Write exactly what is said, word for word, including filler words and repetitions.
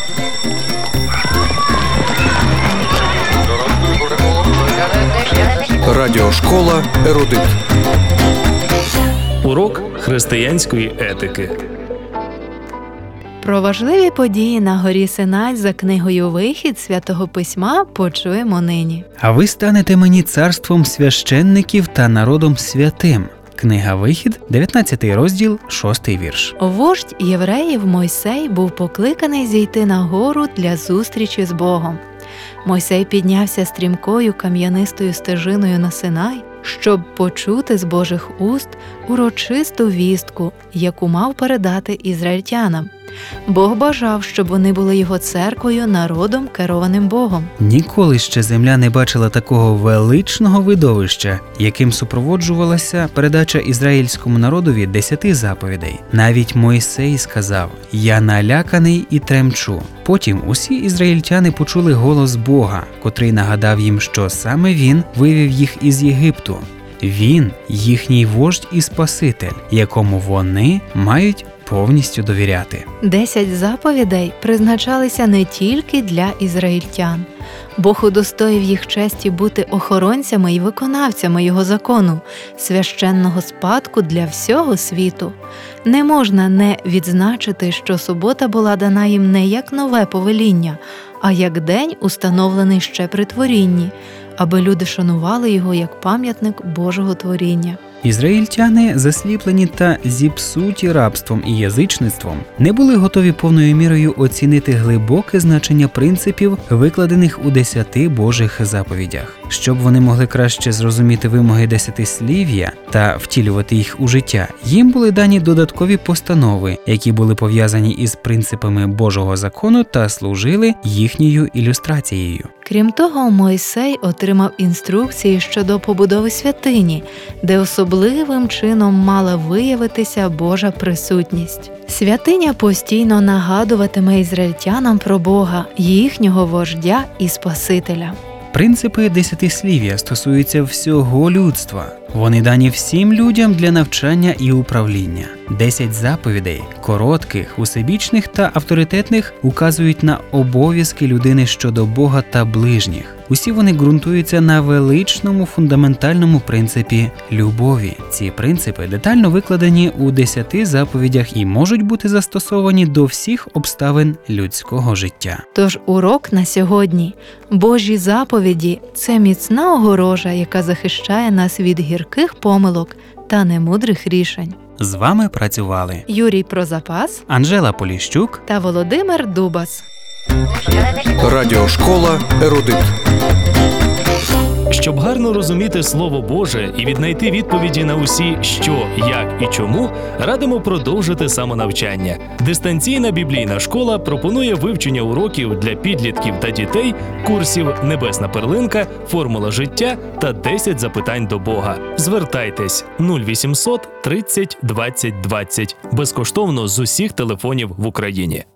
Радіошкола «Ерудит». Урок християнської етики. Про важливі події на горі Синай за книгою «Вихід» Святого Письма почуємо нині. А ви станете мені царством священників та народом святим. Книга «Вихід», дев'ятнадцятий розділ, шостий вірш. Вождь євреїв Мойсей був покликаний зійти на гору для зустрічі з Богом. Мойсей піднявся стрімкою кам'янистою стежиною на Синай, щоб почути з Божих уст урочисту вістку, яку мав передати ізраїльтянам. Бог бажав, щоб вони були його церквою, народом, керованим Богом. Ніколи ще земля не бачила такого величного видовища, яким супроводжувалася передача ізраїльському народові десяти заповідей. Навіть Мойсей сказав: «Я наляканий і тремчу». Потім усі ізраїльтяни почули голос Бога, котрий нагадав їм, що саме Він вивів їх із Єгипту. Він – їхній вождь і спаситель, якому вони мають повністю довіряти. Десять заповідей призначалися не тільки для ізраїльтян. Бог удостоїв їх честі бути охоронцями і виконавцями Його закону, священного спадку для всього світу. Не можна не відзначити, що субота була дана їм не як нове повеління, а як день, установлений ще при творінні, аби люди шанували його як пам'ятник Божого творіння. Ізраїльтяни, засліплені та зіпсуті рабством і язичництвом, не були готові повною мірою оцінити глибоке значення принципів, викладених у десяти Божих заповідях. Щоб вони могли краще зрозуміти вимоги десятислів'я та втілювати їх у життя, їм були дані додаткові постанови, які були пов'язані із принципами Божого закону та служили їхньою ілюстрацією. Крім того, Мойсей отримав інструкції щодо побудови святині, де особливим чином мала виявитися Божа присутність. Святиня постійно нагадуватиме ізраїльтянам про Бога, їхнього вождя і Спасителя. Принципи десятислів'я стосуються всього людства. Вони дані всім людям для навчання і управління. Десять заповідей, коротких, усебічних та авторитетних, указують на обов'язки людини щодо Бога та ближніх. Усі вони ґрунтуються на величному фундаментальному принципі любові. Ці принципи детально викладені у десяти заповідях і можуть бути застосовані до всіх обставин людського життя. Тож урок на сьогодні. Божі заповіді – це міцна огорожа, яка захищає нас від гірких помилок та немудрих рішень. З вами працювали Юрій Прозапас, Анжела Поліщук та Володимир Дубас. Радіошкола «Ерудит». Щоб гарно розуміти Слово Боже і віднайти відповіді на усі «що», «як» і «чому», радимо продовжити самонавчання. Дистанційна біблійна школа пропонує вивчення уроків для підлітків та дітей, курсів «Небесна перлинка», «Формула життя» та десять запитань до Бога. Звертайтесь нуль вісімсот тридцять двадцять двадцять безкоштовно з усіх телефонів в Україні.